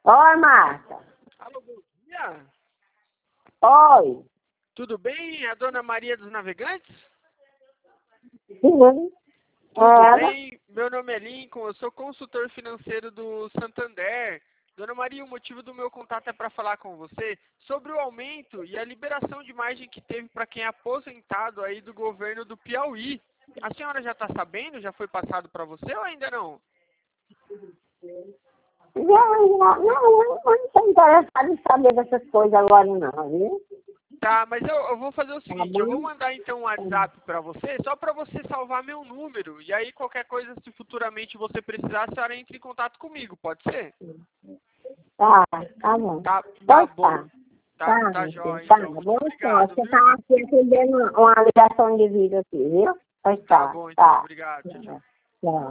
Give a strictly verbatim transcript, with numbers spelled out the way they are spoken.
Oi, Marta. Alô, bom dia. Oi. Tudo bem? É a dona Maria dos Navegantes? Sim. Tudo Ela? bem? Meu nome é Lincoln, eu sou consultor financeiro do Santander. Dona Maria, o motivo do meu contato é para falar com você sobre o aumento e a liberação de margem que teve para quem é aposentado aí do governo do Piauí. A senhora já está sabendo? Já foi passado para você ou ainda não? Não, não, não, não, não estou interessada em saber dessas coisas agora não, viu? Tá, mas eu, eu vou fazer o Tá seguinte, eu vou bom? mandar então um WhatsApp para você, só para você salvar meu número, e aí qualquer coisa, se futuramente você precisar, a senhora entre em contato comigo, pode ser? Tá, tá bom. Tá, tá Pois bom. tá. Tá, Tá, tá meu filho, jóia, tá. então. Muito Bom, só, obrigado, você viu? tá aqui atendendo uma ligação de vídeo aqui, viu? Pois Tá tá, bom, então. tá. Obrigado. Tchau, tchau. Tchau.